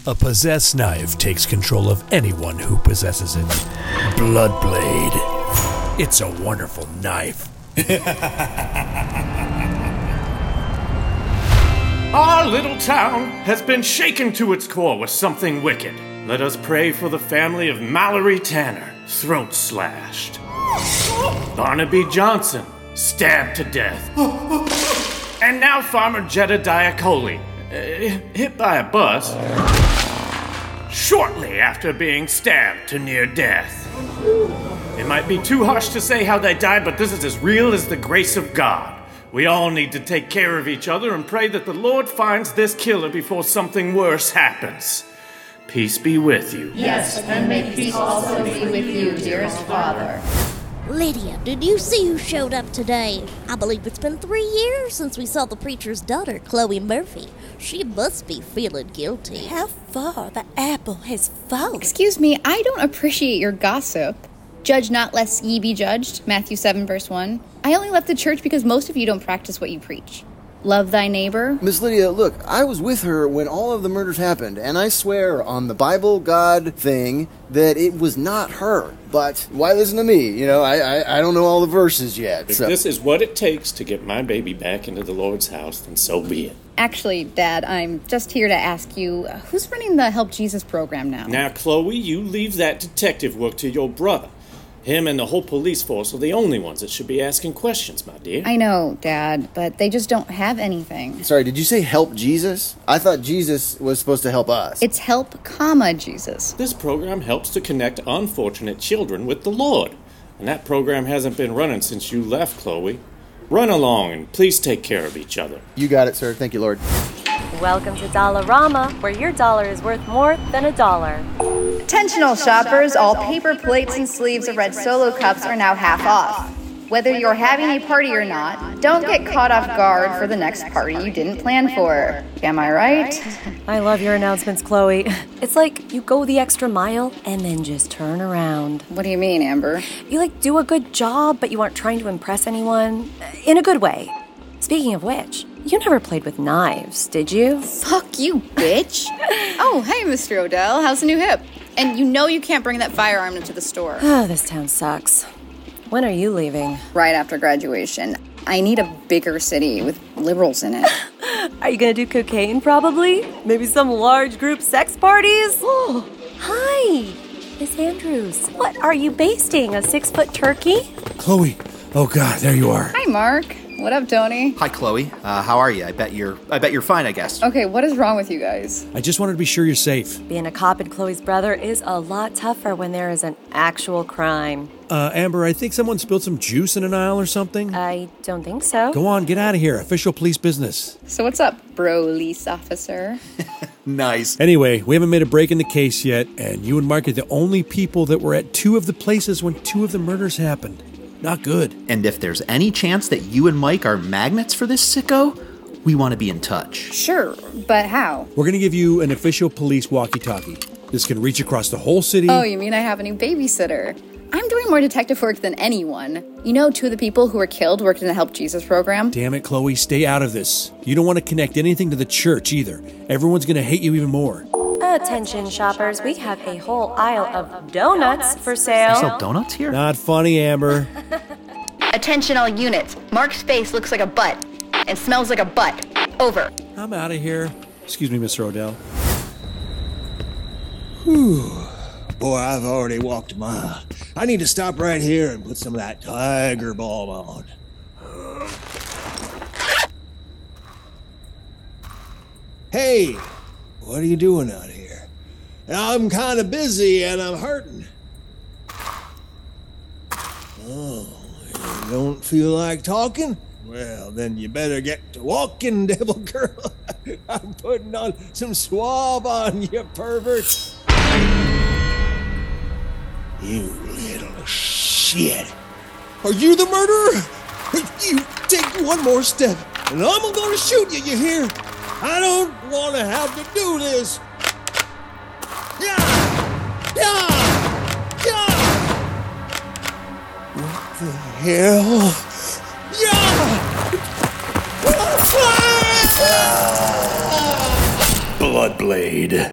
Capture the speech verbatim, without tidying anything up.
A possessed knife takes control of anyone who possesses it. Bloodblade. It's a wonderful knife. Our little town has been shaken to its core with something wicked. Let us pray for the family of Mallory Tanner, throat slashed. Barnaby Johnson, stabbed to death. And now Farmer Jedediah Coley, uh, hit by a bus, shortly after being stabbed to near death. It might be too harsh to say how they died, but this is as real as the grace of God. We all need to take care of each other and pray that the Lord finds this killer before something worse happens. Peace be with you. Yes, and may peace also be with you, dearest Father. Lydia, did you see who showed up today? I believe it's been three years since we saw the preacher's daughter, Chloe Murphy. She must be feeling guilty. How far the apple has fallen. Excuse me, I don't appreciate your gossip. Judge not lest ye be judged, Matthew seven verse one. I only left the church because most of you don't practice what you preach. Love thy neighbor. Miss Lydia, look, I was with her when all of the murders happened, and I swear on the Bible God thing that it was not her. But why listen to me? You know, I I, I don't know all the verses yet. If so. this is what it takes to get my baby back into the Lord's house, then so be it. Actually, Dad, I'm just here to ask you, uh, who's running the Help Jesus program now? Now, Chloe, you leave that detective work to your brother. Him and the whole police force are the only ones that should be asking questions, my dear. I know, Dad, but they just don't have anything. Sorry, did you say help Jesus? I thought Jesus was supposed to help us. It's help, comma, Jesus. This program helps to connect unfortunate children with the Lord. And that program hasn't been running since you left, Chloe. Run along and please take care of each other. You got it, sir. Thank you, Lord. Welcome to Dollarama, where your dollar is worth more than a dollar. Attention all shoppers, all paper plates and sleeves of red Solo cups are now half off. Whether you're having a party or not, don't get caught off guard for the next party you didn't plan for. Am I right? I love your announcements, Chloe. It's like you go the extra mile and then just turn around. What do you mean, Amber? You like do a good job, but you aren't trying to impress anyone. In a good way. Speaking of which, you never played with knives, did you? Fuck you, bitch. Oh, hey, Mister Odell. How's the new hip? And you know you can't bring that firearm into the store. Oh, this town sucks. When are you leaving? Right after graduation. I need a bigger city with liberals in it. Are you gonna do cocaine, probably? Maybe some large group sex parties? Oh, hi, Miss Andrews. What, are you basting, a six-foot turkey? Chloe, oh God, there you are. Hi, Mark. What up, Tony? Hi, Chloe. Uh, how are you? I bet you're. I bet you're fine. I guess. Okay, what is wrong with you guys? I just wanted to be sure you're safe. Being a cop and Chloe's brother is a lot tougher when there is an actual crime. Uh, Amber, I think someone spilled some juice in an aisle or something. I don't think so. Go on, get out of here. Official police business. So what's up, bro-lease officer? Nice. Anyway, we haven't made a break in the case yet, and you and Mark are the only people that were at two of the places when two of the murders happened. Not good. And if there's any chance that you and Mike are magnets for this sicko, we want to be in touch. Sure, but how? We're going to give you an official police walkie-talkie. This can reach across the whole city. Oh, you mean I have a new babysitter? I'm doing more detective work than anyone. You know, two of the people who were killed worked in the Help Jesus program. Damn it, Chloe, stay out of this. You don't want to connect anything to the church either. Everyone's going to hate you even more. Attention, shoppers. We have a whole aisle of donuts for sale. You sell donuts here? Not funny, Amber. Attention all units. Mark's face looks like a butt and smells like a butt. Over. I'm out of here. Excuse me, Mister Odell. Whew. Boy, I've already walked a mile. I need to stop right here and put some of that Tiger Balm on. Hey, what are you doing out here? I'm kind of busy and I'm hurting. Oh, you don't feel like talking? Well, then you better get to walking, devil girl. I'm putting on some swab on you, pervert. You little shit. Are you the murderer? You take one more step, and I'm gonna shoot you, you hear? I don't want to have to do this. Yeah! Yeah! Yeah! What the hell? Yeah! Bloodblade.